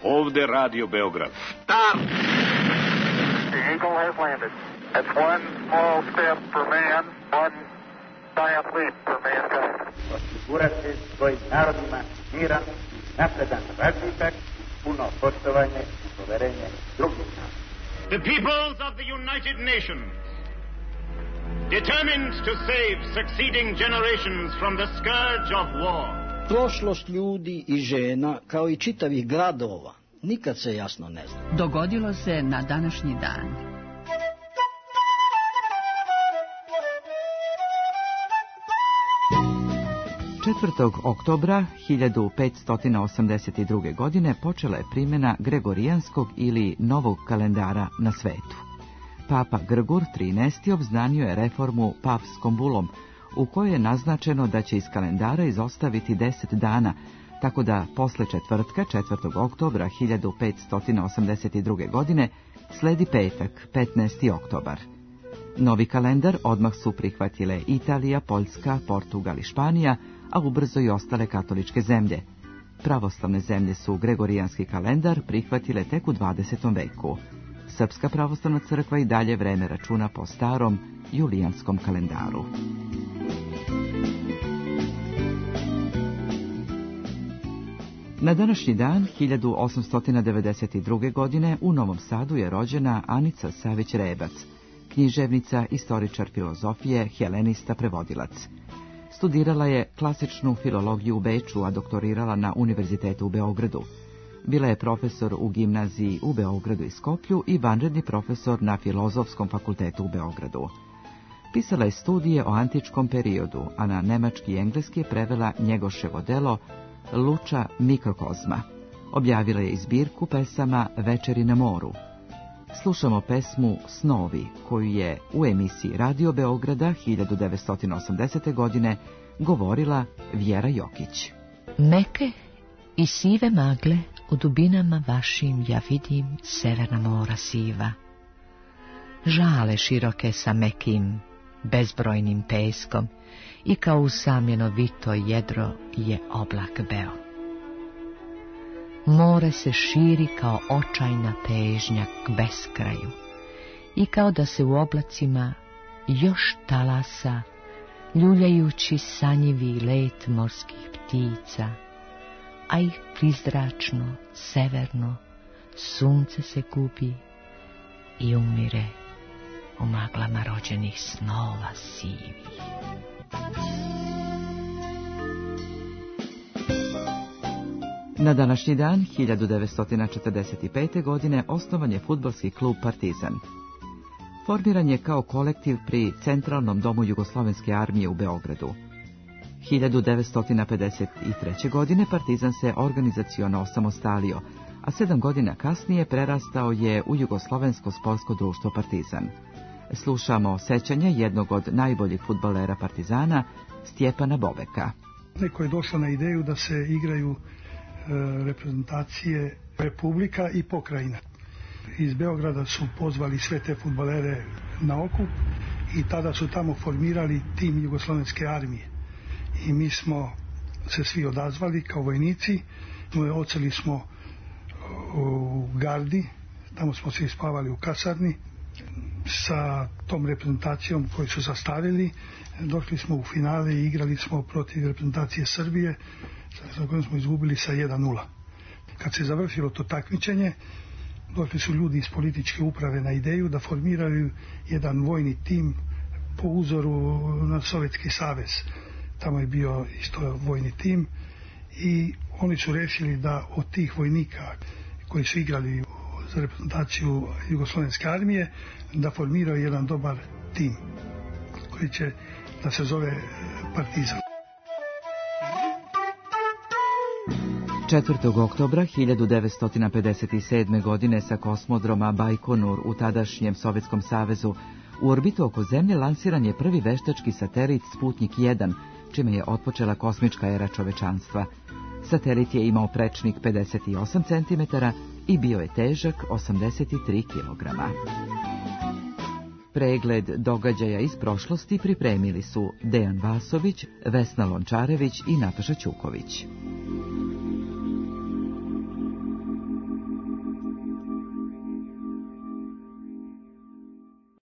Ovde Radio Beograd. Start! The Eagle has landed. That's one small step for man, one giant leap for mankind. Osigurati svojim narodima miran, napredan razvitak, puno poštovanje i poverenje drugih naroda. The peoples of the United Nations, determined to save succeeding generations from the scourge of war. Prošlost ljudi i žena, kao i čitavih gradova, nikad se jasno ne zna. Dogodilo se na današnji dan. 4. oktobra 1582. godine počela je primjena Gregorijanskog ili novog kalendara na svetu. Papa Grgur XIII obznanio je reformu papskom bulom, u kojoj je naznačeno da će iz kalendara izostaviti 10 dana, tako da posle četvrtka 4. oktobra 1582. godine sledi petak 15. oktobar. Novi kalendar odmah su prihvatile Italija, Poljska, Portugal i Španija, a ubrzo i ostale katoličke zemlje. Pravoslavne zemlje su Gregorijanski kalendar prihvatile tek u 20. veku. Srpska pravoslavna crkva i dalje vreme računa po starom julijanskom kalendaru. Na današnji dan, 1892. godine, u Novom Sadu je rođena Anica Savić-Rebac, književnica, istoričar filozofije, helenista, prevodilac. Studirala je klasičnu filologiju u Beču, a doktorirala na Univerzitetu u Beogradu. Bila je profesor u gimnaziji u Beogradu i Skoplju i vanredni profesor na Filozofskom fakultetu u Beogradu. Pisala je studije o antičkom periodu, a na nemački i engleski je prevela Njegoševo delo Luča mikrokozma. Objavila je i zbirku pesama Večeri na moru. Slušamo pesmu Snovi, koju je u emisiji Radio Beograda 1980. godine govorila Vjera Jokić. Meke i sive magle u dubinama vašim ja vidim severna mora siva. Žale široke sa mekim, bezbrojnim peskom i kao usamljeno vito jedro je oblak beo. More se širi kao očajna težnja k beskraju i kao da se u oblacima još talasa, ljuljajući sanjivi let morskih ptica, a ih prizračno, severno, sunce se gubi i umire u maglama rođenih snova sivih. Na današnji dan, 1945. godine, osnovan je fudbalski klub Partizan. Formiran je kao kolektiv pri Centralnom domu Jugoslovenske armije u Beogradu. 1953. godine Partizan se organizaciono osamostalio, a 7 godina kasnije prerastao je u Jugoslovensko sportsko društvo Partizan. Slušamo sećanje jednog od najboljih fudbalera Partizana, Stjepana Bobeka. Neko je došao na ideju da se igraju reprezentacije republika i pokrajina. Iz Beograda su pozvali sve te fudbalere na okup i tada su tamo formirali tim Jugoslovenske armije. I mi smo se svi odazvali kao vojnici, odseli smo u gardi, tamo smo svi spavali u kasarni. Sa tom reprezentacijom koju su sastavili došli smo u finale i igrali smo protiv reprezentacije Srbije, sa kojom smo izgubili sa 1:0. Kad se završilo to takmičenje, došli su ljudi iz političke uprave na ideju da formiraju jedan vojni tim po uzoru na Sovjetski savez. Tamo je bio isto vojni tim i oni su rešili da od tih vojnika koji su igrali za reprezentaciju Jugoslovenske armije da formiraju jedan dobar tim koji će da se zove Partizan. 4. oktobra 1957. godine sa kosmodroma Bajkonur u tadašnjem Sovjetskom savezu u orbitu oko Zemlje lansiran je prvi veštački satelit Sputnik 1, čime je otpočela kosmička era čovečanstva. Satelit je imao prečnik 58 cm i bio je težak 83 kg. Pregled događaja iz prošlosti pripremili su Dejan Vasović, Vesna Lončarević i Nataša Ćuković.